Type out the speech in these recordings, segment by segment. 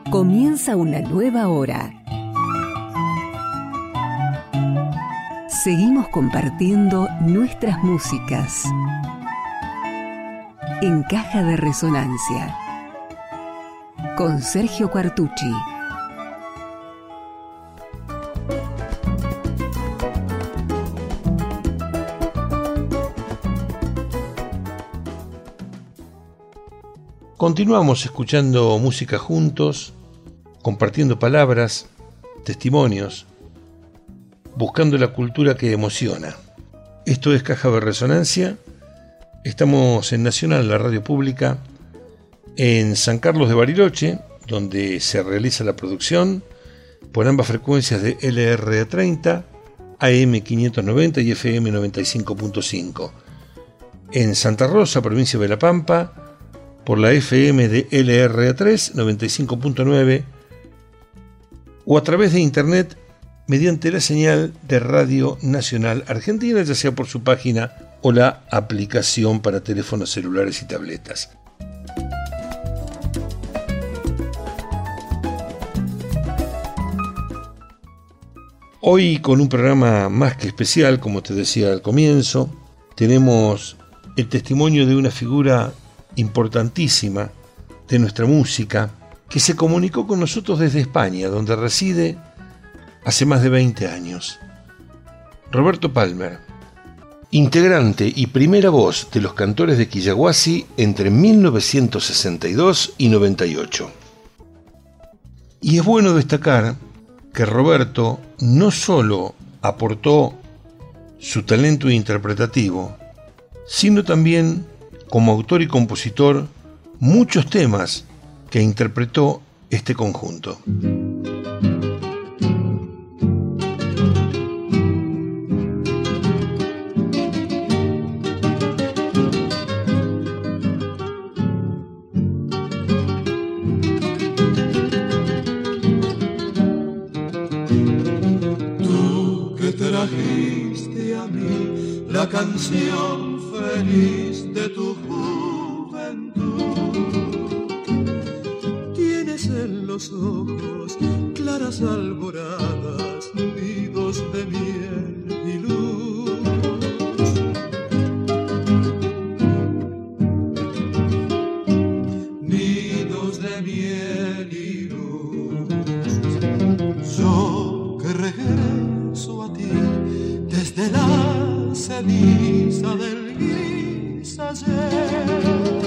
Comienza una nueva hora. Seguimos compartiendo nuestras músicas en Caja de Resonancia con Sergio Quartucci. Continuamos escuchando música juntos, compartiendo palabras, testimonios, buscando la cultura que emociona. Esto es Caja de Resonancia. Estamos en Nacional, la radio pública, en San Carlos de Bariloche, donde se realiza la producción por ambas frecuencias de LR30, AM 590 y FM 95.5. En Santa Rosa, provincia de La Pampa, por la FM de LR3 95.9 o a través de internet mediante la señal de Radio Nacional Argentina, ya sea por su página o la aplicación para teléfonos celulares y tabletas. Hoy, con un programa más que especial, como te decía al comienzo, tenemos el testimonio de una figura importantísima de nuestra música, que se comunicó con nosotros desde España, donde reside hace más de 20 años. Roberto Palmer, integrante y primera voz de los Cantores de Quillahuasi entre 1962 y 98. Y es bueno destacar que Roberto no solo aportó su talento interpretativo, sino también como autor y compositor muchos temas que interpretó este conjunto. Tú que trajiste a mí la canción feliz de tu en los ojos claras alboradas, nidos de miel y luz. Nidos de miel y luz. Yo que regreso a ti desde la ceniza del gris ayer.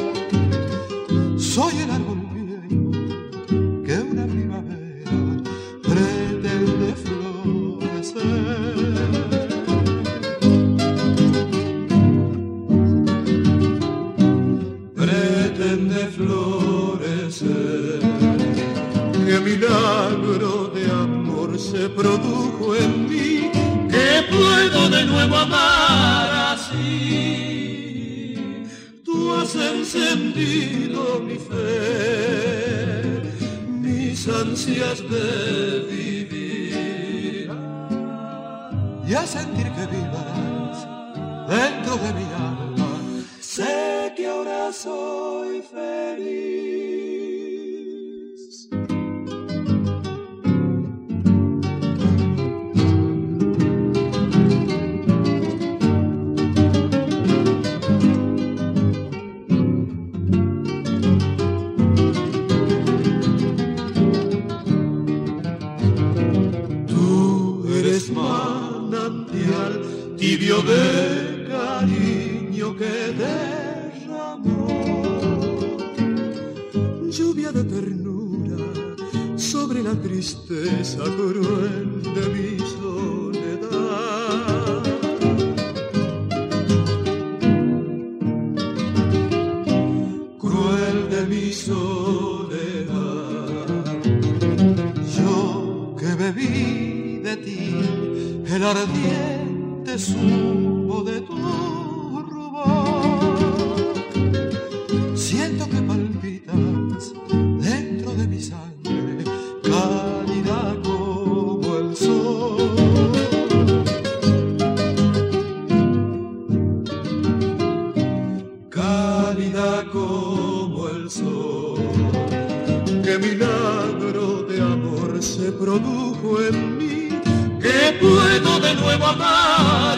Soy el árbol que una primavera pretende florecer. Pretende florecer. Qué milagro de amor se produjo en mí, que puedo de nuevo amar así. Tú has encendido mi fe, mis ansias de vivir y a sentir que vivarás dentro de mi alma. Sé que ahora soy feliz. Tibio de cariño que derramó, lluvia de ternura sobre la tristeza cruel de mi soledad. Cruel de mi soledad, yo que bebí de ti el ardiente sumo de tu rubor. Siento que palpitas dentro de mi sangre, cálida como el sol. Cálida como el sol. Qué milagro se produjo en mí, que puedo de nuevo amar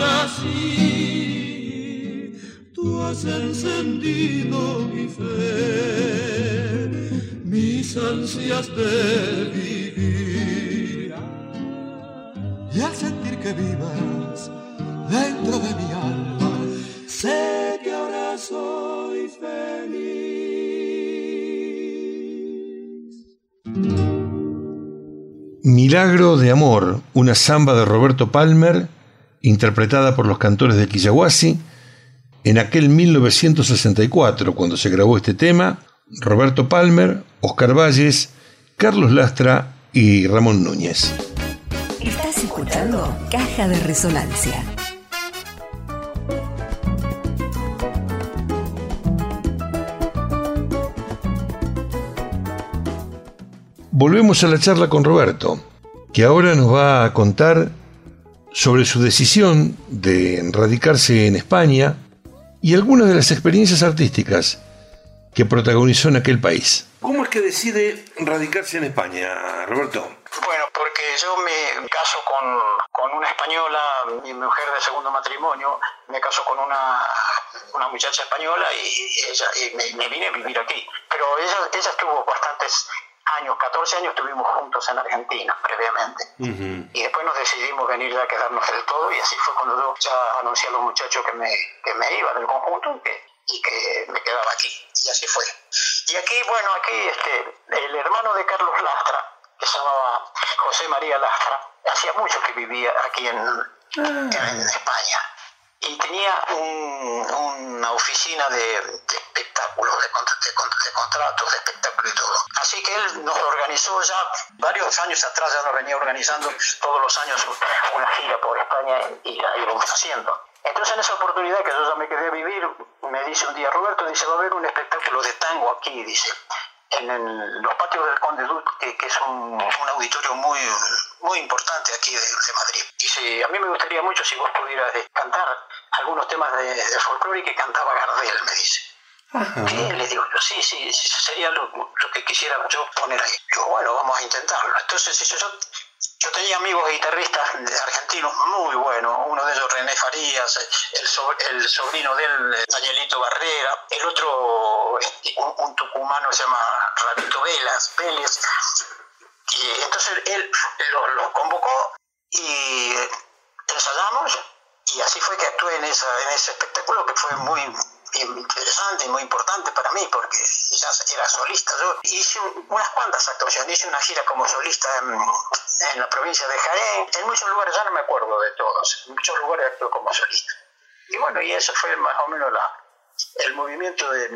así. Tú has encendido mi fe, mis ansias de vivir. Y al sentir que vibras dentro de mi alma, sé que ahora soy feliz. Milagro de amor, una samba de Roberto Palmer, interpretada por los cantores de Quillahuasi. En aquel 1964, cuando se grabó este tema, Roberto Palmer, Oscar Valles, Carlos Lastra y Ramón Núñez. Estás escuchando Caja de Resonancia. Volvemos a la charla con Roberto, que ahora nos va a contar sobre su decisión de radicarse en España y algunas de las experiencias artísticas que protagonizó en aquel país. ¿Cómo es que decide radicarse en España, Roberto? Bueno, porque yo me caso con una española, mi mujer de segundo matrimonio, me caso con una muchacha española y me vine a vivir aquí. Pero ella estuvo bastantes años, 14 años estuvimos juntos en Argentina previamente. Uh-huh. Y después nos decidimos venir ya a quedarnos del todo, y así fue cuando yo ya anuncié a los muchachos que me iba del conjunto y que me quedaba aquí. Y así fue. Y aquí, bueno, el hermano de Carlos Lastra, que se llamaba José María Lastra, hacía mucho que vivía aquí en España. Y tenía una oficina de espectáculos, de contratos de espectáculos y todo. Así que él nos organizó ya varios años atrás, ya nos venía organizando todos los años una gira por España y la íbamos haciendo. Entonces, en esa oportunidad que yo ya me quedé a vivir, me dice un día Roberto, dice, va a haber un espectáculo de tango aquí, dice, en los patios del Conde Duque, que es un auditorio muy, muy importante aquí de Madrid. Dice, a mí me gustaría mucho si vos pudieras cantar algunos temas de folclore que cantaba Gardel, me dice. Ajá. Sí, le digo yo, sí, sería lo que quisiera yo poner ahí. Digo, bueno, vamos a intentarlo. Entonces, yo tenía amigos guitarristas argentinos muy buenos, uno de ellos René Farías, el sobrino de él, Danielito Barrera, el otro, un tucumano se llama Rabito Vélez, y entonces él los convocó y ensayamos, y así fue que actué en ese espectáculo, que fue muy interesante y muy importante para mí, porque ya era solista. Yo hice unas cuantas actuaciones, hice una gira como solista en la provincia de Jaén, en muchos lugares, ya no me acuerdo de todos, en muchos lugares actué como solista. Y bueno, y eso fue más o menos el movimiento de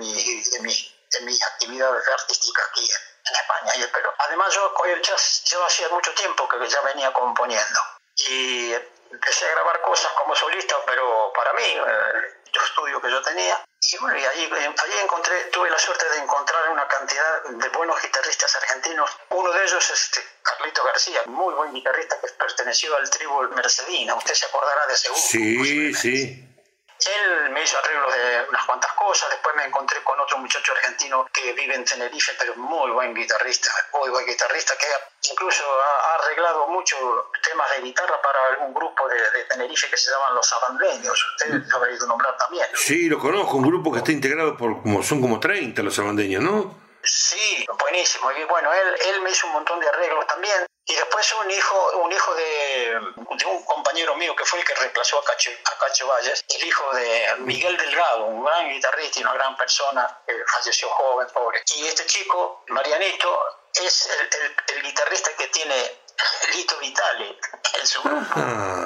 mis actividades artísticas aquí en España. Pero además yo hacía mucho tiempo que ya venía componiendo, y empecé a grabar cosas como solista, pero para mí, los estudios que yo tenía. Y bueno, y allí tuve la suerte de encontrar una cantidad de buenos guitarristas argentinos. Uno de ellos es Carlito García, muy buen guitarrista que perteneció al tribu Mercedina. Usted se acordará de seguro. Sí. Él me hizo arreglos de unas cuantas cosas. Después me encontré con otro muchacho argentino que vive en Tenerife, pero muy buen guitarrista, que incluso ha arreglado muchos temas de guitarra para algún grupo de Tenerife que se llaman Los Sabandeños. Usted lo habrá ido a nombrar también, ¿no? Sí, lo conozco, un grupo que está integrado son como 30 Los Sabandeños, ¿no? Sí, buenísimo. Y bueno, él me hizo un montón de arreglos también. Y después un hijo de un compañero mío que fue el que reemplazó a Cacho Valles, el hijo de Miguel Delgado, un gran guitarrista y una gran persona que falleció joven, pobre. Y este chico, Marianito, es el guitarrista que tiene Lito Vitale en su grupo.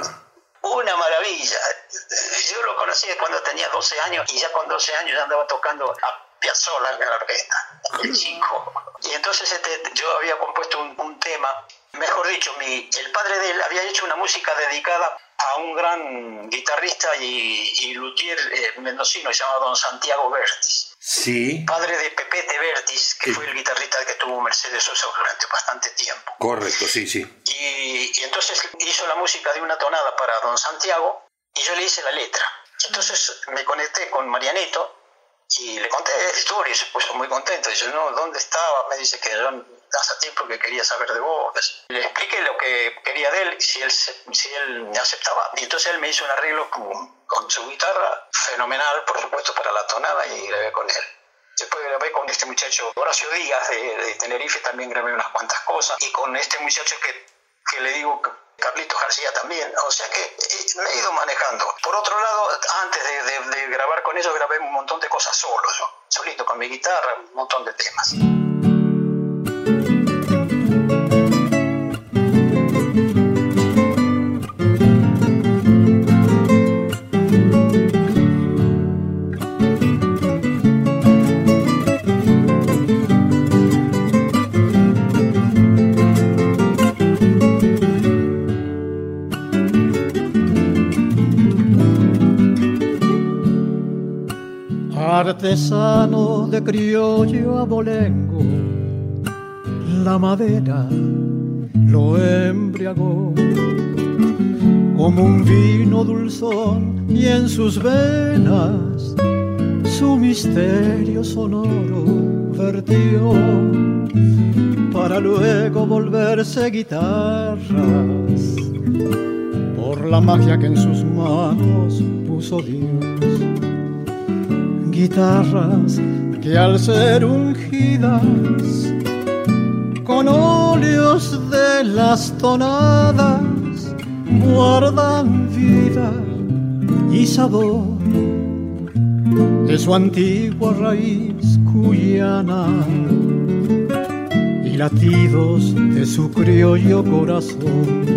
Una maravilla. Yo lo conocí cuando tenía 12 años, y ya con 12 años ya andaba tocando a Piazzolla en la orquesta, el chico. Y entonces yo había compuesto un tema, mejor dicho, el padre de él había hecho una música dedicada a un gran guitarrista y luthier mendocino, se llama Don Santiago Bertis. Sí. Padre de Pepete Bertis, que fue el guitarrista que tuvo Mercedes Sosa durante bastante tiempo. Correcto, sí. Y entonces hizo la música de una tonada para Don Santiago, y yo le hice la letra. Entonces me conecté con Marianito, Y le conté la historia y se puso muy contento. Dice, no, ¿dónde estaba? Me dice que yo hace tiempo que quería saber de vos. Le expliqué lo que quería de él, si él me aceptaba. Y entonces él me hizo un arreglo con su guitarra, fenomenal, por supuesto, para la tonada, y grabé con él. Después grabé con este muchacho Horacio Díaz de Tenerife, también grabé unas cuantas cosas. Y con este muchacho que le digo, Carlitos García también. O sea que me he ido manejando. Por otro lado, antes de grabar con ellos, grabé un montón de cosas solo, yo, solito con mi guitarra, un montón de temas. Artesano de criollo abolengo, la madera lo embriagó como un vino dulzón, y en sus venas su misterio sonoro vertió, para luego volverse guitarras por la magia que en sus manos puso Dios. Guitarras que al ser ungidas con óleos de las tonadas guardan vida y sabor de su antigua raíz cuyana y latidos de su criollo corazón.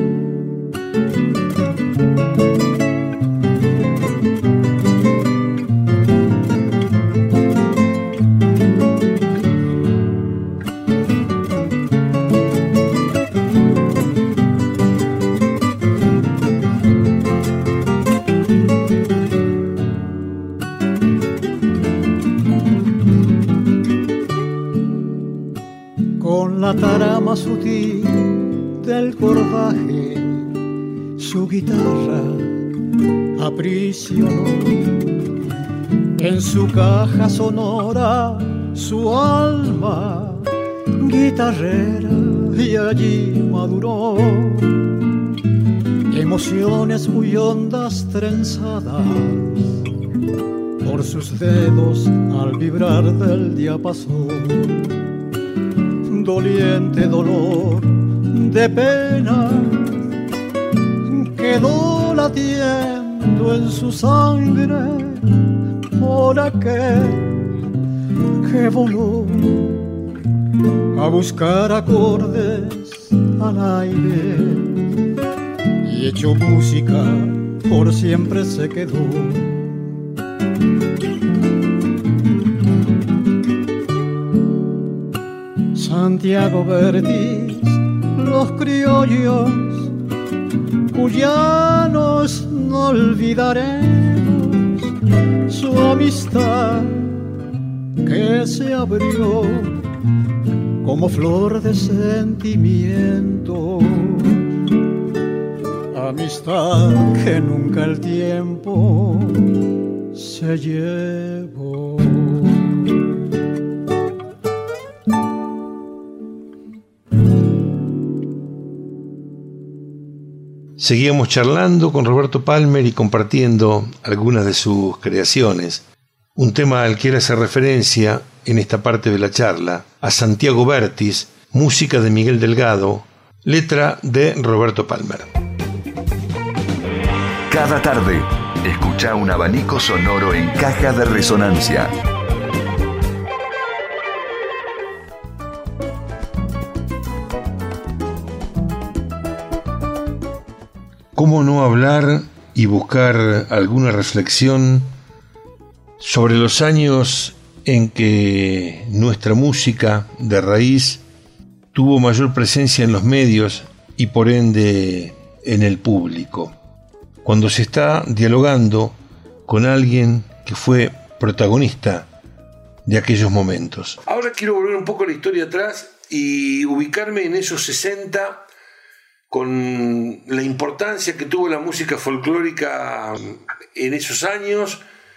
La tarama sutil del cordaje su guitarra aprisionó, en su caja sonora su alma guitarrera, y allí maduró emociones muy hondas trenzadas por sus dedos al vibrar del diapasón. Doliente dolor de pena quedó latiendo en su sangre por aquel que voló a buscar acordes al aire, y hecho música por siempre se quedó. Santiago Verdiz, los criollos cuyanos no olvidaremos su amistad que se abrió como flor de sentimiento, amistad que nunca el tiempo se llevó. Seguíamos charlando con Roberto Palmer y compartiendo algunas de sus creaciones. Un tema al que él hace referencia en esta parte de la charla, a Santiago Verdiz, música de Miguel Delgado, letra de Roberto Palmer. Cada tarde, escucha un abanico sonoro en Caja de Resonancia. ¿Cómo no hablar y buscar alguna reflexión sobre los años en que nuestra música de raíz tuvo mayor presencia en los medios y por ende en el público? Cuando se está dialogando con alguien que fue protagonista de aquellos momentos. Ahora quiero volver un poco a la historia atrás y ubicarme en esos 60 con la importancia que tuvo la música folclórica en esos años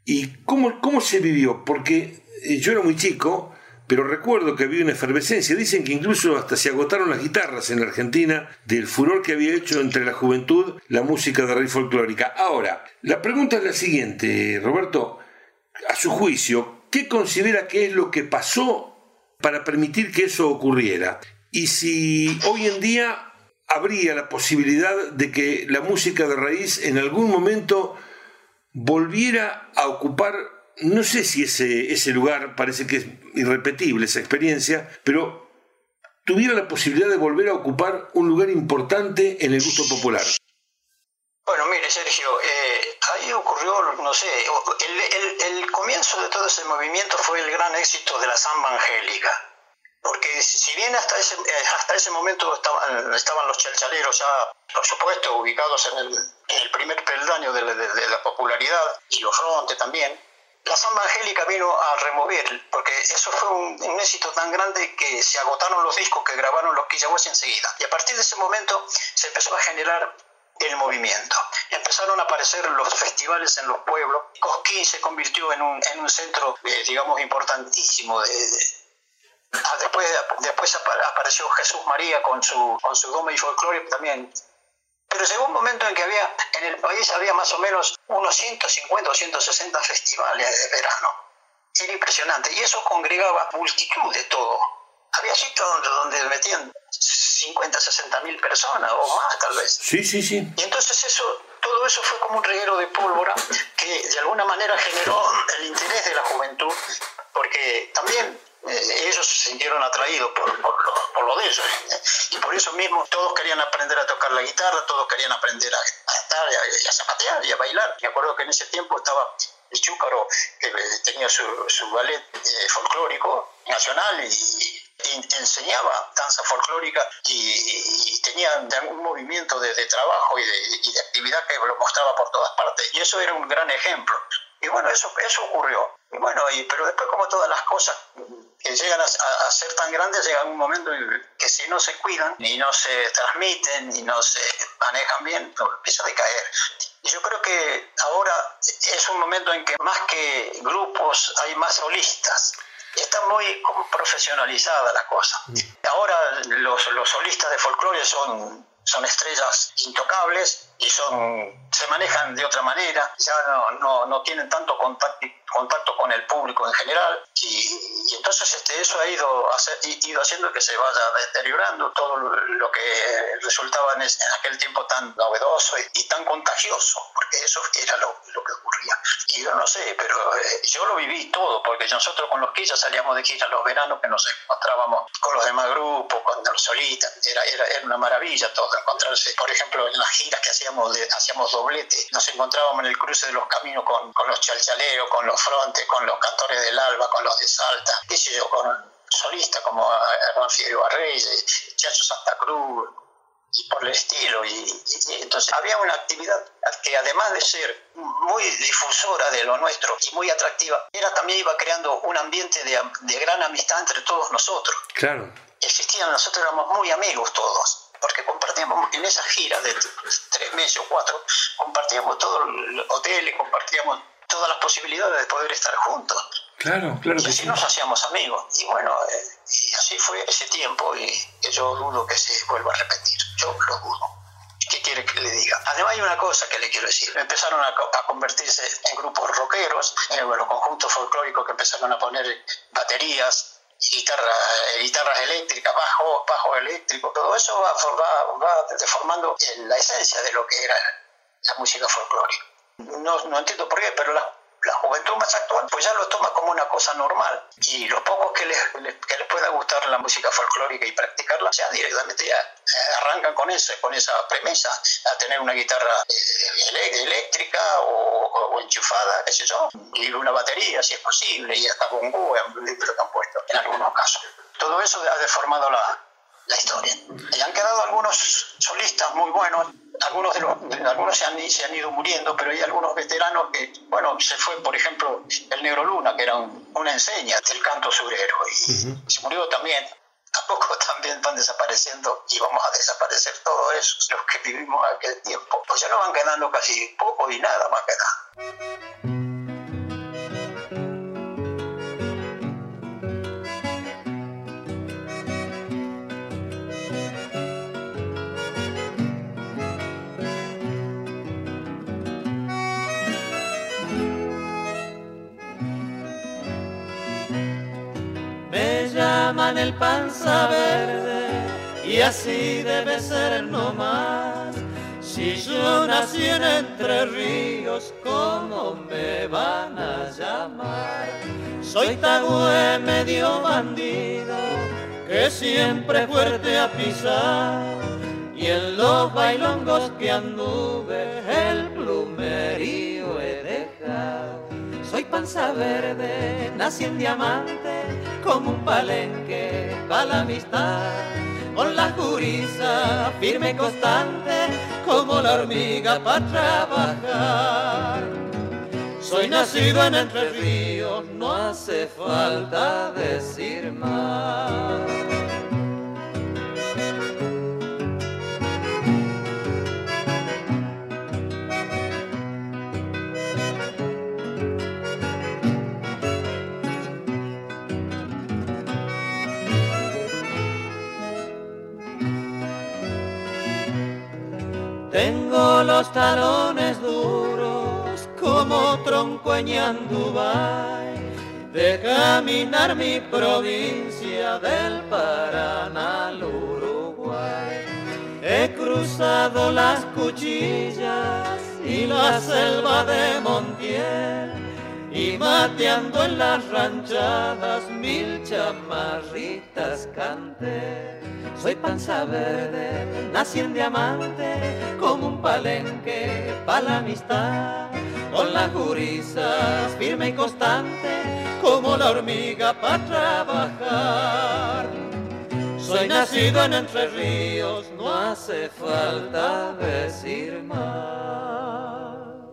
¿Y cómo se vivió? Porque yo era muy chico, pero recuerdo que había una efervescencia. Dicen que incluso hasta se agotaron las guitarras en Argentina del furor que había hecho entre la juventud la música de raíz folclórica. Ahora, la pregunta es la siguiente, Roberto. A su juicio, ¿qué considera que es lo que pasó para permitir que eso ocurriera? Y si hoy en día habría la posibilidad de que la música de raíz en algún momento volviera a ocupar, no sé si ese lugar, parece que es irrepetible esa experiencia, pero tuviera la posibilidad de volver a ocupar un lugar importante en el gusto popular. Bueno, mire, Sergio, ahí ocurrió, no sé, el comienzo de todo ese movimiento fue el gran éxito de la samba angélica. Porque si bien hasta ese momento estaban los chalchaleros ya, por supuesto, ubicados en el primer peldaño de la popularidad, y los frontes también, la samba angélica vino a remover, porque eso fue un éxito tan grande que se agotaron los discos que grabaron los Quillagües enseguida. Y a partir de ese momento se empezó a generar el movimiento. Empezaron a aparecer los festivales en los pueblos. Cosquín se convirtió en un centro, digamos, importantísimo. Después apareció Jesús María con su Doma y Folclore también. Pero llegó un momento en que en el país había más o menos unos 150 o 160 festivales de verano. Era impresionante. Y eso congregaba multitud de todo. Había sitios donde metían 50, 60 mil personas o más tal vez. Sí. Y entonces todo eso fue como un reguero de pólvora que de alguna manera generó el interés de la juventud, porque también ellos se sintieron atraídos por lo de ellos. Y por eso mismo todos querían aprender a tocar la guitarra, todos querían aprender a estar y a zapatear y a bailar. Me acuerdo que en ese tiempo estaba el Chúcaro, que tenía su ballet folclórico nacional y enseñaba danza folclórica y tenía un movimiento de trabajo y de actividad que lo mostraba por todas partes. Y eso era un gran ejemplo. Y bueno, eso ocurrió. Y bueno, pero después, como todas las cosas que llegan a ser tan grandes, llega un momento en que si no se cuidan, ni no se transmiten, ni no se manejan bien, empieza a decaer. Y yo creo que ahora es un momento en que más que grupos hay más solistas. Está muy profesionalizada la cosa. Ahora los solistas de folclore son estrellas intocables y se manejan de otra manera, ya no tienen tanto contacto con el público en general, y entonces eso ha ido haciendo que se vaya deteriorando todo lo que resultaba en aquel tiempo tan novedoso y tan contagioso, porque eso era lo que ocurría. Y yo no sé, pero yo lo viví todo, porque nosotros con los Quillas salíamos de gira los veranos, que nos encontrábamos con los demás grupos, con los solistas, era una maravilla todo, encontrarse, por ejemplo, en las giras que hacíamos doblete, nos encontrábamos en el cruce de los caminos con los chalchaleros, con los frontes, con los cantores del Alba, con los de Salta, qué sé yo, con solistas como Hernán Figueroa Reyes, Chacho Santa Cruz, y por el estilo. Y entonces había una actividad que, además de ser muy difusora de lo nuestro y muy atractiva, también iba creando un ambiente de gran amistad entre todos nosotros. Claro. Nosotros éramos muy amigos todos, porque compartíamos en esas giras de 3 meses o 4, compartíamos todos los hoteles, compartíamos todas las posibilidades de poder estar juntos. Claro y así nos hacíamos amigos. Y bueno, y así fue ese tiempo, y yo dudo que se vuelva a repetir. Yo lo dudo. ¿Qué quiere que le diga? Además hay una cosa que le quiero decir. Empezaron a convertirse en grupos rockeros, los conjuntos folclóricos que empezaron a poner baterías, guitarras eléctricas, bajo eléctrico. Todo eso va deformando la esencia de lo que era la música folclórica. No entiendo por qué, pero la juventud más actual pues ya lo toma como una cosa normal, y los pocos que les pueda gustar la música folclórica y practicarla, ya directamente arrancan con esa premisa, a tener una guitarra eléctrica o enchufada, qué sé yo, y una batería si es posible, y hasta bongó lo que han puesto en algunos casos. Todo eso ha deformado la historia, y han quedado algunos solistas muy buenos. Algunos se han ido muriendo, pero hay algunos veteranos que, bueno, se fue, por ejemplo, el Negro Luna, que era una enseña del canto surero, y se murió también. A poco también van desapareciendo, y vamos a desaparecer todos esos, los que vivimos aquel tiempo. Pues ya no van quedando casi poco y nada más queda. llaman el panza verde y así debe ser nomás. Si yo nací en Entre Ríos, ¿cómo me van a llamar? Soy tagüe medio bandido, que siempre fuerte a pisar, y en los bailongos que anduve el plumerío he dejado. Soy panza verde, nací en Diamante, como un palenque pa' la amistad, con la juriza firme y constante, como la hormiga pa' trabajar. Soy nacido en Entre Ríos, no hace falta decir más. Tengo los talones duros como tronco en Ñandubay, de caminar mi provincia del Paraná al Uruguay. He cruzado las cuchillas y la selva de Montiel, y mateando en las ranchadas 1000 chamarritas canté. Soy panza verde, nací en Diamante, como un palenque pa' la amistad, con las jurisas firme y constante, como la hormiga pa' trabajar. Soy nacido en Entre Ríos, no hace falta decir más.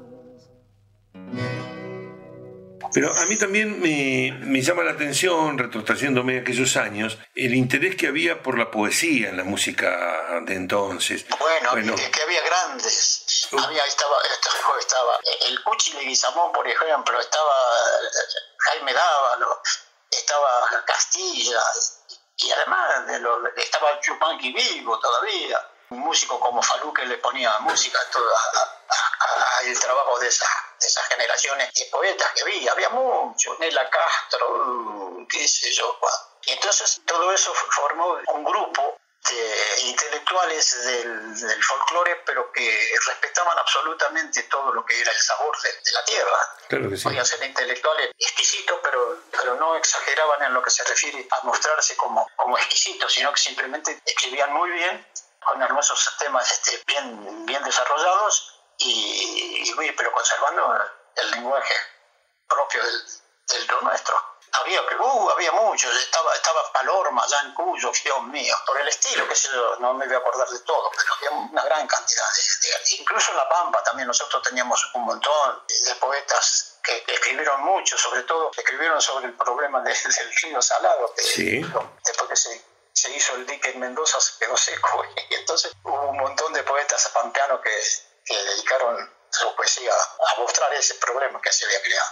Pero a mí también me llama la atención, retrotrayéndome a aquellos años, el interés que había por la poesía en la música de entonces. Bueno. Que había grandes. Estaba el Cuchi Leguizamón, por ejemplo, estaba Jaime Dávalo, estaba Castilla, y además estaba Chupanqui vivo todavía. Un músico como Falú que le ponía música el trabajo de esas generaciones de poetas que había mucho, Nela Castro, qué sé yo. Y entonces todo eso formó un grupo de intelectuales del folclore, pero que respetaban absolutamente todo lo que era el sabor de la tierra. Claro que sí. Podían ser intelectuales exquisitos, pero no exageraban en lo que se refiere a mostrarse como exquisitos, sino que simplemente escribían muy bien, con hermosos temas bien desarrollados, pero conservando el lenguaje propio de lo nuestro. Había muchos, estaba Palorma allá en Cuyo, Dios mío, por el estilo, que yo no me voy a acordar de todo, pero había una gran cantidad incluso en La Pampa también nosotros teníamos un montón de poetas que escribieron mucho, sobre todo escribieron sobre el problema del río Salado, que sí. Después que se hizo el dique en Mendoza se quedó seco, y entonces hubo un montón de poetas pampeanos que dedicaron su poesía a mostrar ese problema que se había creado.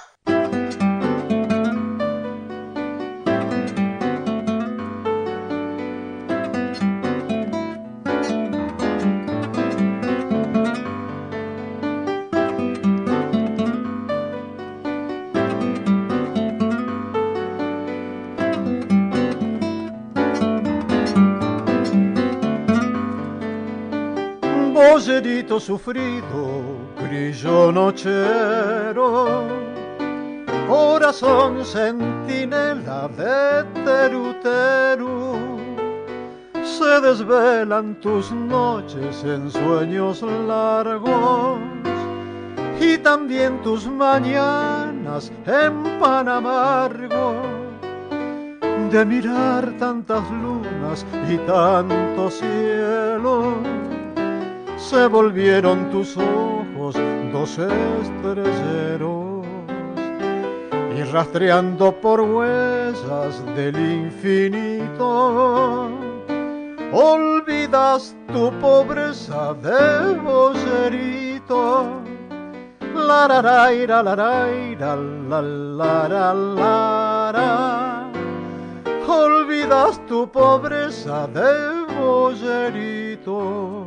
Boyerito sufrido, grillo nochero, corazón centinela de Teru, se desvelan tus noches en sueños largos y también tus mañanas en pan amargo de mirar tantas lunas y tanto cielo. Se volvieron tus ojos dos estrelleros y rastreando por huellas del infinito olvidas tu pobreza de boyerito. La la la la la la la. Olvidas tu pobreza de boyerito.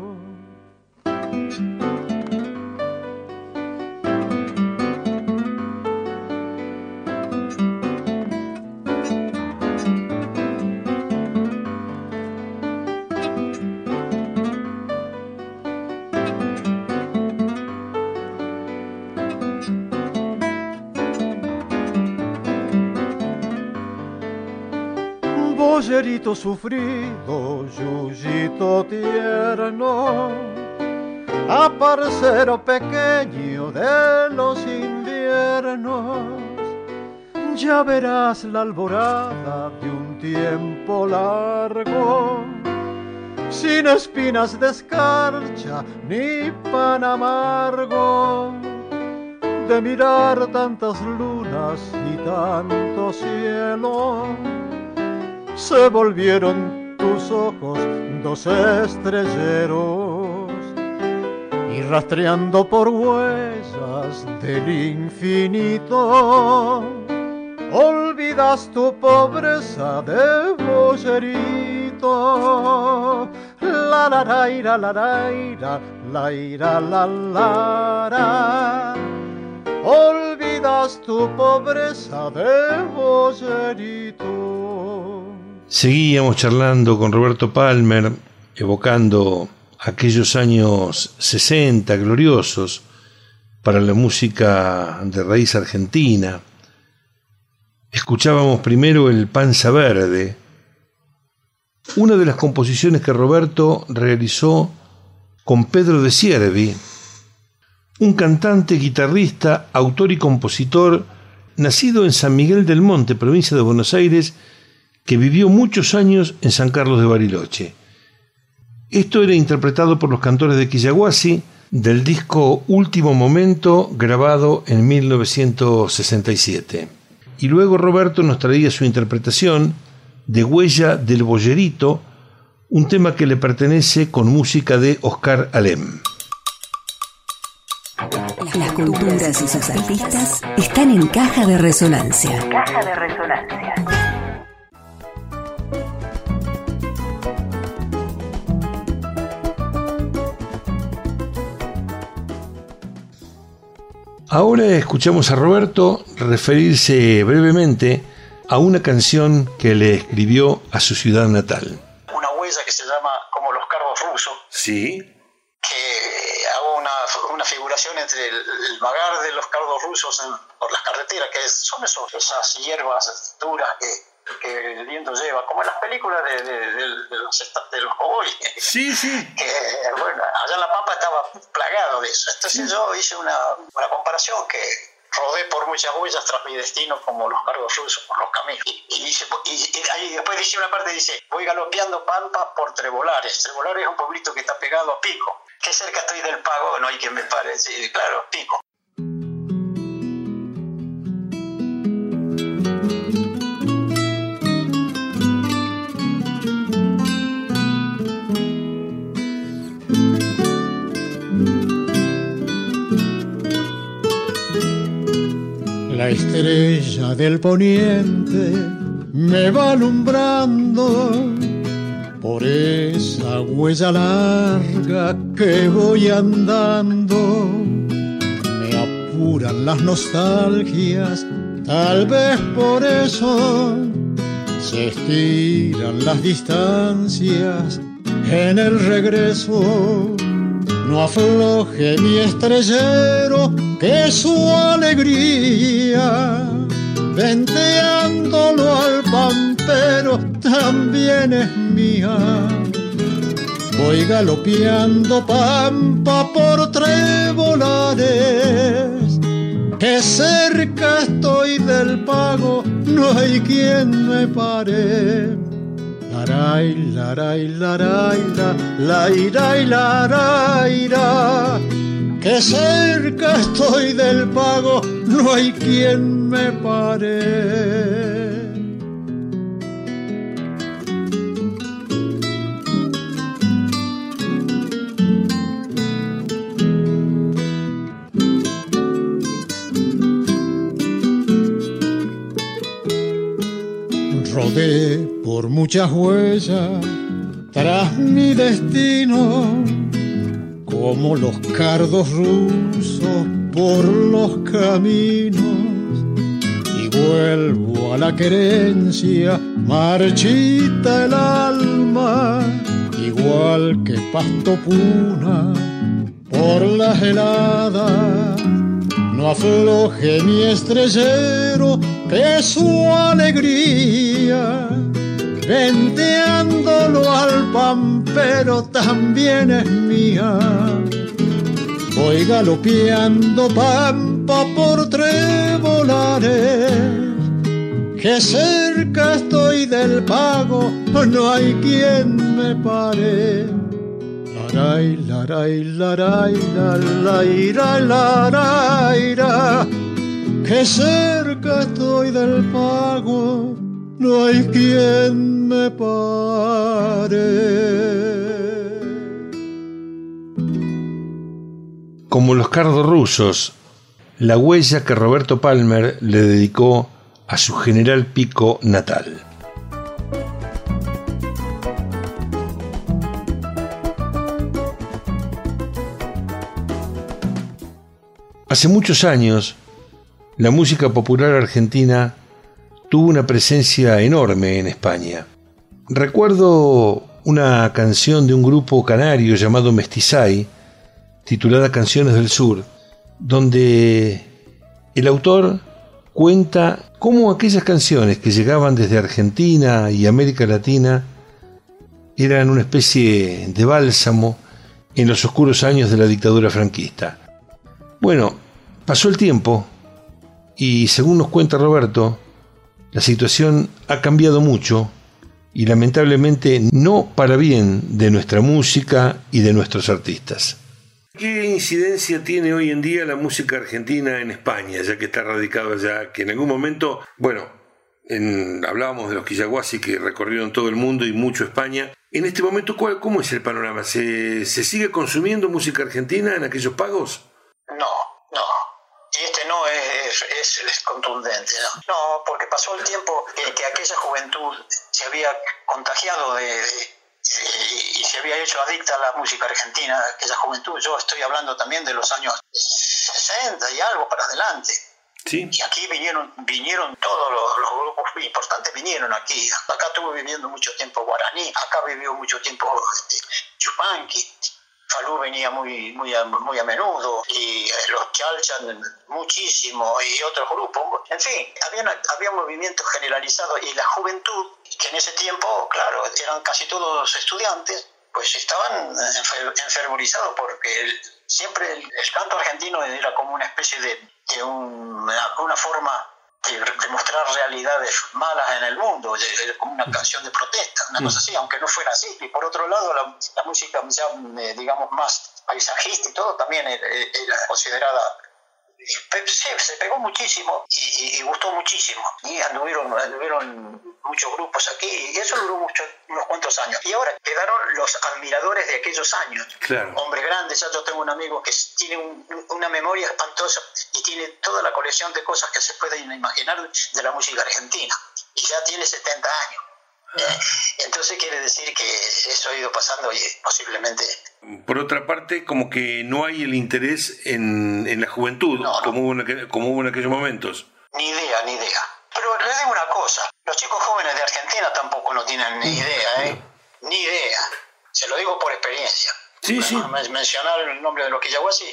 boyerito sufrido, yuyito tierno, aparcero pequeño de los inviernos. Ya verás la alborada de un tiempo largo, sin espinas de escarcha ni pan amargo, de mirar tantas lunas y tanto cielo. Se volvieron tus ojos dos estrelleros, y rastreando por huellas del infinito, olvidas tu pobreza de boyerito. La la la ira, la la ira, la ira, la la. Olvidas tu pobreza de boyerito. Seguíamos charlando con Roberto Palmer, evocando aquellos años 60 gloriosos para la música de raíz argentina. Escuchábamos primero el Panza Verde, una de las composiciones que Roberto realizó con Pedro de Siervi, un cantante, guitarrista, autor y compositor nacido en San Miguel del Monte, provincia de Buenos Aires, que vivió muchos años en San Carlos de Bariloche. Esto era interpretado por los Cantores de Quillahuasi del disco Último Momento, grabado en 1967. Y luego Roberto nos traía su interpretación de Huella del Boyerito, un tema que le pertenece con música de Oscar Alem. Las culturas y sus artistas están en Caja de Resonancia. Caja de Resonancia. Ahora escuchamos a Roberto referirse brevemente a una canción que le escribió a su ciudad natal. Una huella que se llama Como los cardos rusos. Sí. Que hago una figuración entre el vagar de los cardos rusos por las carreteras, que son esas hierbas duras que el viento lleva, como en las películas de los cowboys. Sí, sí. Que, bueno, allá en La Pampa estaba plagado de eso. Entonces sí. Yo hice una comparación que rodé por muchas huellas tras mi destino como los cardos rusos por los caminos. Y después dice una parte, dice, voy galopeando Pampa por Trebolares. Trebolares es un pueblito que está pegado a Pico. Qué cerca estoy del Pago, no hay quien me pare. Sí, claro, Pico. La estrella del poniente me va alumbrando por esa huella larga que voy andando. Me apuran las nostalgias, tal vez por eso se estiran las distancias en el regreso. No afloje mi estrellero, que su alegría, venteándolo al pampero, también es mía. Voy galopeando Pampa por Trebolares, que cerca estoy del Pago, no hay quien me pare. Laray, laray, laray, laray, laray, que cerca estoy del Pago, no hay quien me pare. Rodé por muchas huellas tras mi destino, como los cardos rusos por los caminos, y vuelvo a la querencia, marchita el alma, igual que pasto puna por las heladas. No afloje mi estrellero, que su alegría, venteándolo al pampero también es mía. Voy galopeando pampa por trebolares, que cerca estoy del pago, no hay quien me pare. Laray, laray, laray, laray, laray, laray, que cerca estoy del pago, no hay quien me pare. Como los cardos rusos, la huella que Roberto Palmer le dedicó a su General Pico natal. Hace muchos años, la música popular argentina tuvo una presencia enorme en España. Recuerdo una canción de un grupo canario llamado Mestizay, titulada Canciones del Sur, donde el autor cuenta cómo aquellas canciones que llegaban desde Argentina y América Latina eran una especie de bálsamo en los oscuros años de la dictadura franquista. Bueno, pasó el tiempo y, según nos cuenta Roberto, la situación ha cambiado mucho y lamentablemente no para bien de nuestra música y de nuestros artistas. ¿Qué incidencia tiene hoy en día la música argentina en España, ya que está radicado allá, que en algún momento, hablábamos de los quillahuasi que recorrieron todo el mundo y mucho España? En este momento, ¿cómo es el panorama? ¿Se sigue consumiendo música argentina en aquellos pagos? No. Y este no es contundente, ¿no? No, porque pasó el tiempo que aquella juventud se había contagiado y se había hecho adicta a la música argentina, aquella juventud. Yo estoy hablando también de los años 60 y algo para adelante. Sí. Y aquí vinieron todos los grupos importantes, vinieron aquí. Acá estuvo viviendo mucho tiempo Guaraní, acá vivió mucho tiempo Chupanqui. Falú venía muy a menudo, y los Chalchan muchísimo, y otros grupos. En fin, había un movimiento generalizado, y la juventud, que en ese tiempo, claro, eran casi todos estudiantes, pues estaban enfervorizados, porque siempre el canto argentino era como una especie de una forma de mostrar realidades malas en el mundo, como una canción de protesta, una cosa así, aunque no fuera así. Y por otro lado, la música ya, digamos, más paisajista y todo, también era considerada. Se pegó muchísimo y gustó muchísimo. Y anduvieron muchos grupos aquí, y eso duró unos cuantos años. Y ahora quedaron los admiradores de aquellos años. Claro. Hombres grandes. Ya yo tengo un amigo que tiene una memoria espantosa y tiene toda la colección de cosas que se pueden imaginar de la música argentina. Y ya tiene 70 años. Entonces quiere decir que eso ha ido pasando y posiblemente. Por otra parte, como que no hay el interés en la juventud, no. Como hubo en aquellos momentos. Ni idea. Pero le digo una cosa, los chicos jóvenes de Argentina tampoco no tienen ni idea, ni idea. Se lo digo por experiencia. Sí. Mencionar el nombre de los quillahuasi,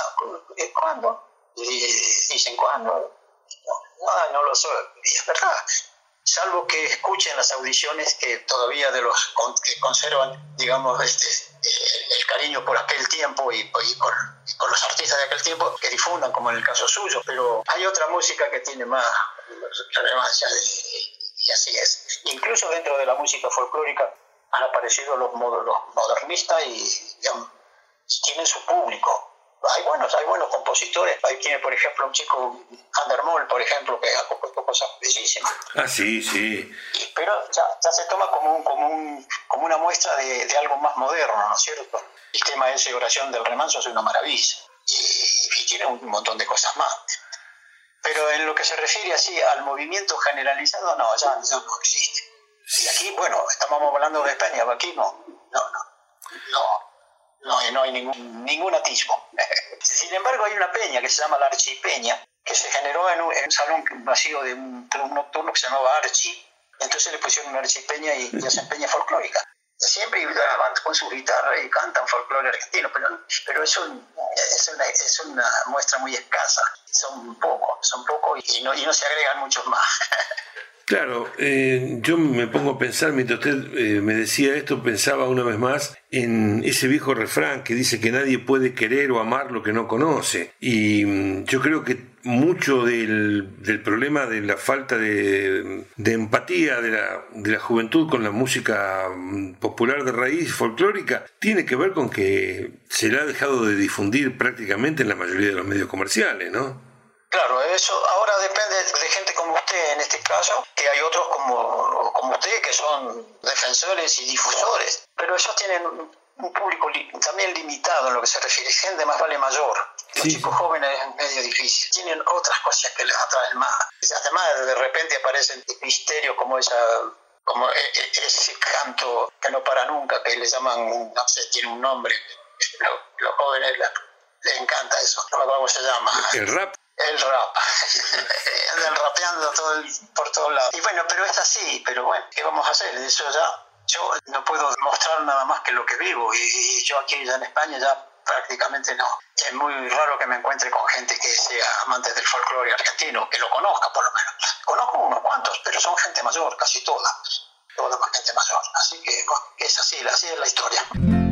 ¿cuándo? Y dicen, ¿cuándo? No lo sé, es verdad. Salvo que escuchen las audiciones que todavía de los que conservan, digamos, el cariño por aquel tiempo y por los artistas de aquel tiempo, que difundan, como en el caso suyo. Pero hay otra música que tiene más relevancia y así es. Incluso dentro de la música folclórica han aparecido los modernistas y tienen su público. Hay buenos compositores. Ahí tiene, por ejemplo, un chico, Andermol, por ejemplo, que ha compuesto cosas bellísimas. Sí. Pero ya se toma como una muestra de algo más moderno, ¿no es cierto? El tema ese de Oración del Remanso es una maravilla. Y tiene un montón de cosas más. Pero en lo que se refiere así al movimiento generalizado, ya no existe. Y aquí, estamos hablando de España, aquí no hay ningún atisbo. Sin embargo, hay una peña que se llama la Archipeña, que se generó en un salón vacío de un nocturno que se llamaba Archi. Entonces le pusieron una Archipeña y hacen peña folclórica. Siempre van con su guitarra y cantan folclore argentino, pero es una muestra muy escasa. Son pocos y no se agregan muchos más. Claro, yo me pongo a pensar, mientras usted me decía esto, pensaba una vez más en ese viejo refrán que dice que nadie puede querer o amar lo que no conoce. Y yo creo que mucho del problema de la falta de empatía de la juventud con la música popular de raíz folclórica tiene que ver con que se le ha dejado de difundir prácticamente en la mayoría de los medios comerciales, ¿no? Claro, eso ahora depende de gente como usted en este caso, que hay otros como usted que son defensores y difusores, pero ellos tienen un público también limitado en lo que se refiere, gente más vale mayor. Los chicos jóvenes es medio difícil, tienen otras cosas que les atraen más. Además, de repente aparecen misterios como ese canto que no para nunca, que le llaman, no sé, tiene un nombre, los jóvenes les encanta eso, no me acuerdo cómo se llama. El rap. El rap, andan rapeando por todos lados. Y bueno, pero es así, pero bueno, ¿qué vamos a hacer? Eso ya, yo no puedo mostrar nada más que lo que vivo, y yo aquí ya en España ya prácticamente no. Es muy raro que me encuentre con gente que sea amante del folclore argentino, que lo conozca por lo menos. Conozco unos cuantos, pero son gente mayor, casi toda gente mayor. Así que, bueno, es así es la historia.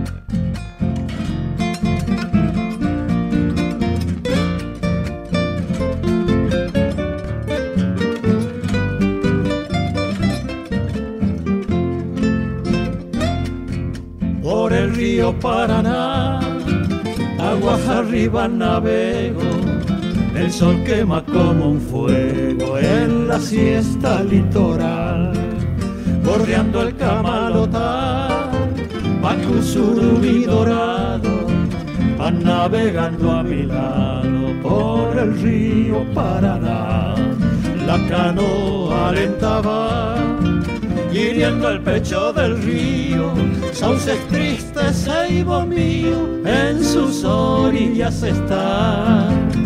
Por el río Paraná, aguas arriba navego, el sol quema como un fuego en la siesta litoral, bordeando el Camalotal, bajo un surubí dorado, van navegando a mi lado por el río Paraná. La canoa lenta va, hiriendo el pecho del río, sauces tristes, ceibo mío, en sus orillas está.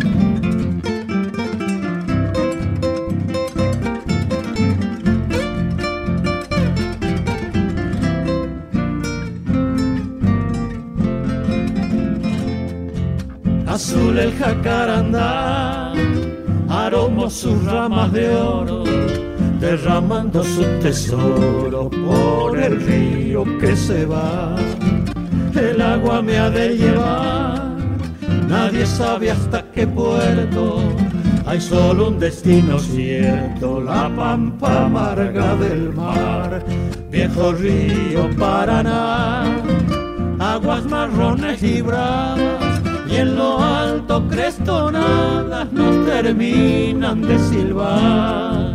Azul el jacarandá, aromos sus ramas de oro, derramando su tesoro por el río que se va. El agua me ha de llevar, nadie sabe hasta qué puerto, hay solo un destino cierto, la pampa amarga del mar. Viejo río Paraná, aguas marrones y bravas, y en lo alto crestonadas no terminan de silbar.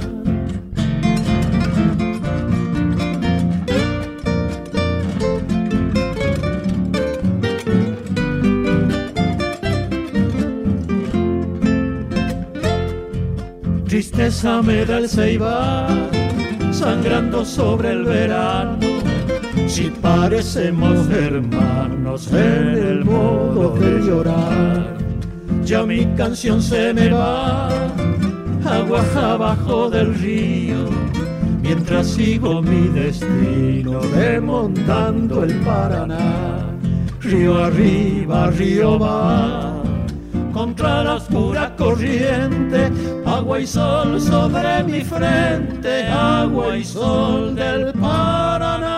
Tristeza me da el ceibar, sangrando sobre el verano, si parecemos hermanos en el modo de llorar. Ya mi canción se me va, aguas abajo del río, mientras sigo mi destino remontando el Paraná. Río arriba, río va, contra la oscura corriente, agua y sol sobre mi frente, agua y sol del Paraná.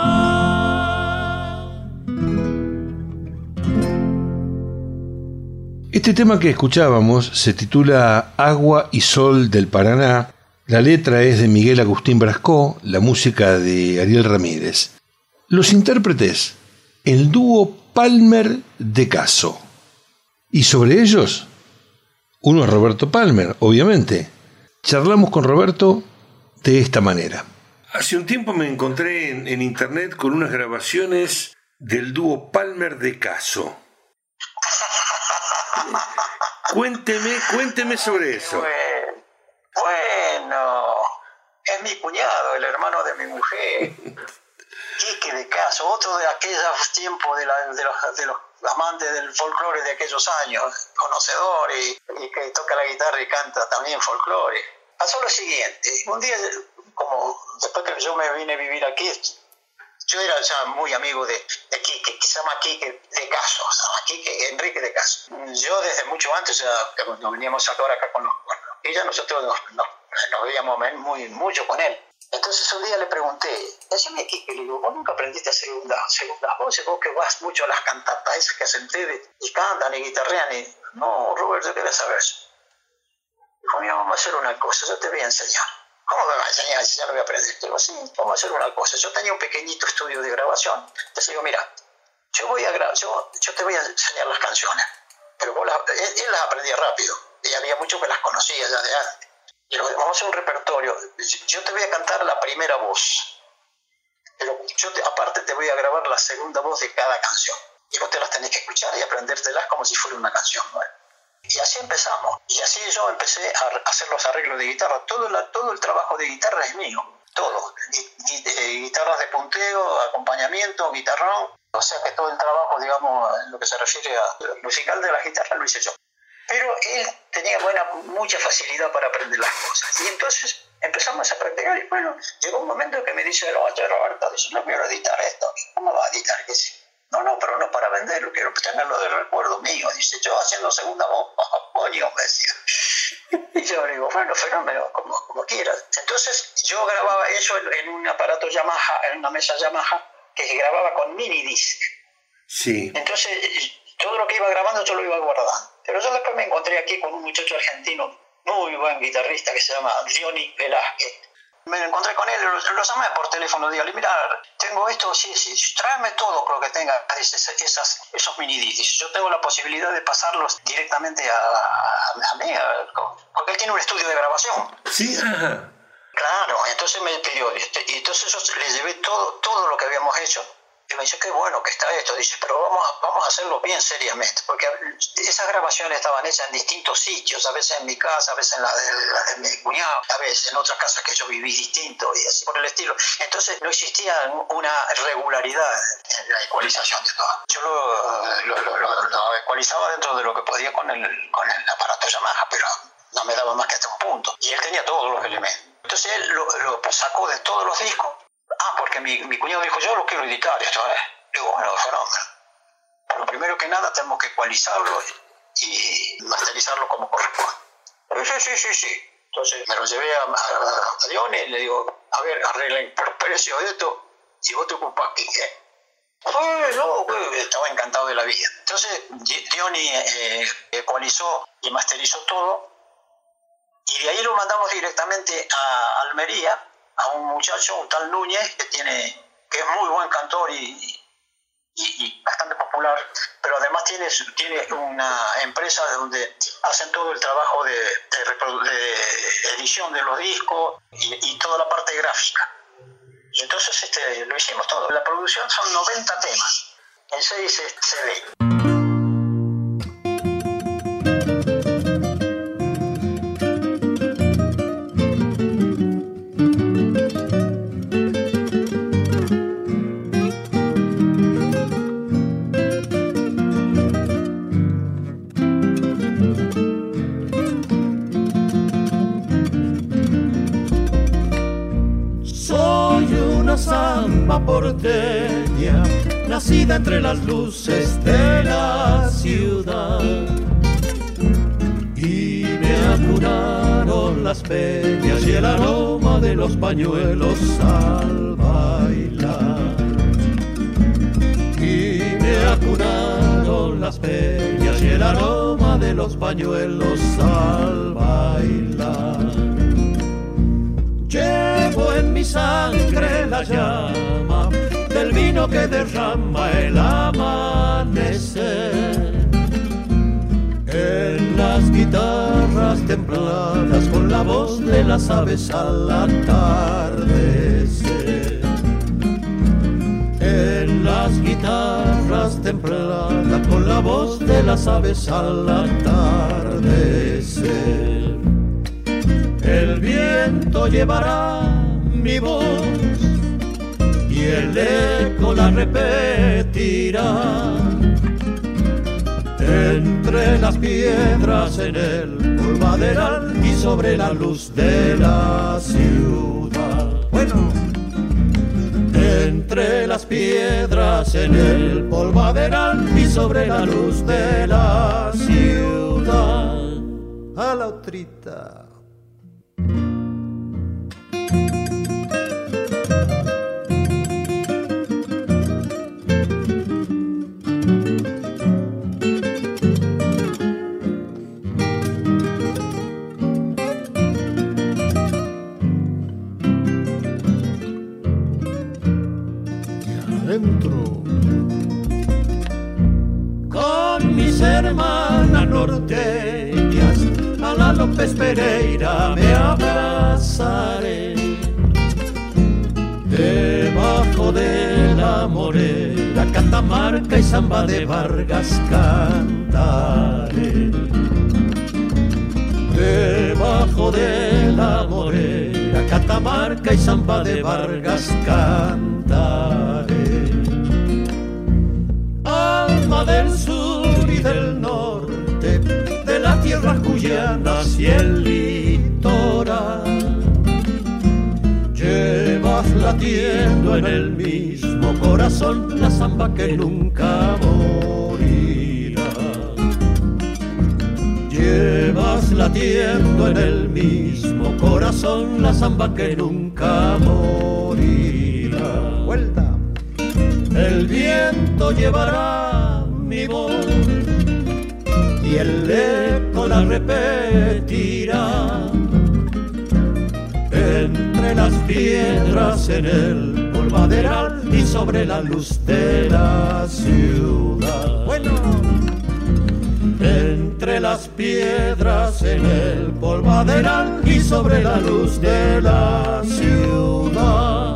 Este tema que escuchábamos se titula Agua y Sol del Paraná. La letra es de Miguel Agustín Brascó, la música de Ariel Ramírez. Los intérpretes, el dúo Palmer de Caso. Y sobre ellos, uno es Roberto Palmer, obviamente. Charlamos con Roberto de esta manera. Hace un tiempo me encontré en internet con unas grabaciones del dúo Palmer de Caso. Cuénteme sobre eso. Bueno, es mi cuñado, el hermano de mi mujer, Quique de Caso, otro de aquellos tiempos de los amantes del folclore de aquellos años, conocedor y que toca la guitarra y canta también folclore. Pasó lo siguiente, un día, como después que yo me vine a vivir aquí, yo era ya muy amigo de Quique, que se llama Quique de Caso, se llama Quique Enrique de Caso. Yo desde mucho antes, ya cuando veníamos a tocar acá con y ya nosotros nos veíamos mucho con él. Entonces un día le pregunté, decime, Quique, le digo, ¿vos nunca aprendiste a segundas voces? Vos que vas mucho a las cantatas esas que hacen ustedes y cantan y guitarrean. Y... No, Roberto, yo quería saber eso. Dijo, mira, vamos a hacer una cosa, yo te voy a enseñar. ¿Cómo me vas a enseñar si ya lo voy a aprender? Digo, sí, vamos a hacer una cosa. Yo tenía un pequeñito estudio de grabación. Entonces digo, mira, yo te voy a enseñar las canciones, pero él las aprendía rápido y había muchos que las conocía ya de antes. Y luego, vamos a hacer un repertorio. Yo te voy a cantar la primera voz, pero aparte te voy a grabar la segunda voz de cada canción. Y vos te las tenés que escuchar y aprendértelas como si fuera una canción, ¿no? Y así empezamos. Y así yo empecé a hacer los arreglos de guitarra. Todo el trabajo de guitarra es mío. Todo. Guitarras de punteo, acompañamiento, guitarrón. O sea que todo el trabajo, digamos, en lo que se refiere a lo musical de la guitarra lo hice yo. Pero él tenía mucha facilidad para aprender las cosas. Y entonces empezamos a practicar. Y bueno, llegó un momento que me dice, Roberto, no quiero editar esto. ¿Cómo va a editar? ¿Qué sí? No, pero no para venderlo, quiero tenerlo de recuerdo mío. Dice, yo haciendo segunda voz, coño, me decía. Y yo le digo, bueno, fenómeno, como quieras. Entonces yo grababa eso en un aparato Yamaha, en una mesa Yamaha, que se grababa con mini disc. Sí. Entonces todo lo que iba grabando yo lo iba guardando. Pero yo después me encontré aquí con un muchacho argentino, muy buen guitarrista, que se llama Diony Velázquez. Me encontré con él, lo llamé por teléfono, dígale, mira, tengo esto, sí, tráeme todo lo que tenga, dice, esos mini discs. Yo tengo la posibilidad de pasarlos directamente a mí, porque él tiene un estudio de grabación. Sí, ajá. Claro, entonces me pidió, y entonces yo le llevé todo lo que habíamos hecho. Y me dice, qué bueno que está esto. Dice, pero vamos a hacerlo bien seriamente. Porque esas grabaciones estaban hechas en distintos sitios. A veces en mi casa, a veces en la de mi cuñado, a veces en otra casa que yo viví distinto y así por el estilo. Entonces no existía una regularidad en la ecualización de todo. Yo lo ecualizaba dentro de lo que podía con el aparato Yamaha, pero no me daba más que hasta un punto. Y él tenía todos los elementos. Entonces él lo sacó de todos los discos. Porque mi cuñado dijo, yo lo quiero editar esto, ¿eh? Digo, bueno, fenómeno. Pero primero que nada tenemos que ecualizarlo y masterizarlo como corresponde. Pero sí. Entonces me lo llevé a Diony y le digo, a ver, arreglen por precio de esto y vos te ocupas, ¿qué? No, estaba encantado de la vida. Entonces Diony ecualizó y masterizó todo y de ahí lo mandamos directamente a Almería, a un muchacho, un tal Núñez, que es muy buen cantor y bastante popular, pero además tiene una empresa donde hacen todo el trabajo de edición de los discos y toda la parte gráfica. Y entonces lo hicimos todo. La producción son 90 temas en 6 CD. Samba porteña, nacida entre las luces de la ciudad, y me acunaron las peñas y el aroma de los pañuelos al bailar. Y me acunaron las peñas y el aroma de los pañuelos al bailar. Llevo en mi sangre la llama del vino que derrama el amanecer. En las guitarras templadas con la voz de las aves al atardecer. En las guitarras templadas con la voz de las aves al atardecer. El viento llevará mi voz y el eco la repetirá. Entre las piedras en el polvaderal y sobre la luz de la ciudad. Bueno, entre las piedras en el polvaderal y sobre la luz de la ciudad. A la otrita. adentro. Con mis hermanas norteñas a la López Pereira me abrazaré. Debajo de la morera, Catamarca y samba de Vargas cantaré. Debajo de la morera, Catamarca y samba de Vargas cantaré. Alma del sur y del norte, de la tierra cuyana y el litoral, llevas latiendo en el mismo corazón la samba que nunca morirá. Llevas latiendo en el mismo corazón la samba que nunca morirá. Vuelta. El viento llevará mi voz y el eco la repetirá. Entre las piedras en el polvaderal y sobre la luz de la ciudad. Bueno. Entre las piedras en el polvaderal y sobre la luz de la ciudad.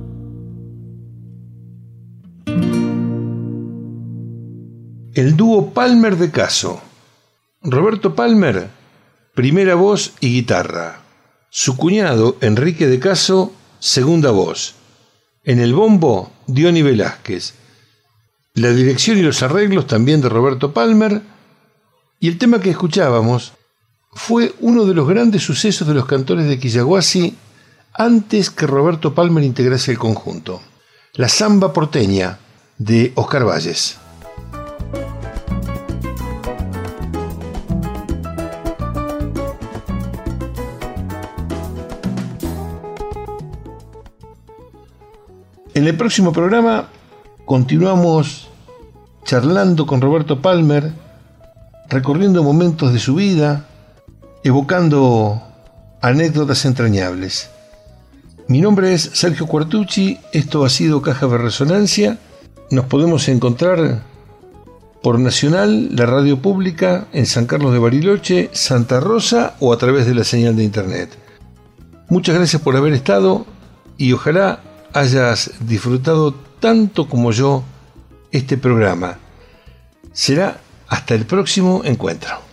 El dúo Palmer de Caso. Roberto Palmer, primera voz y guitarra. Su cuñado, Enrique de Caso, segunda voz. En el bombo, Diony Velázquez. La dirección y los arreglos también de Roberto Palmer. Y el tema que escuchábamos fue uno de los grandes sucesos de los cantores de Quillaguasi antes que Roberto Palmer integrase el conjunto. La Samba Porteña, de Oscar Valles. En el próximo programa continuamos charlando con Roberto Palmer, recorriendo momentos de su vida, evocando anécdotas entrañables. Mi nombre es Sergio Quartucci, esto ha sido Caja de Resonancia. Nos podemos encontrar por Nacional, la radio pública, en San Carlos de Bariloche, Santa Rosa o a través de la señal de internet. Muchas gracias por haber estado y ojalá hayas disfrutado tanto como yo este programa. Será hasta el próximo encuentro.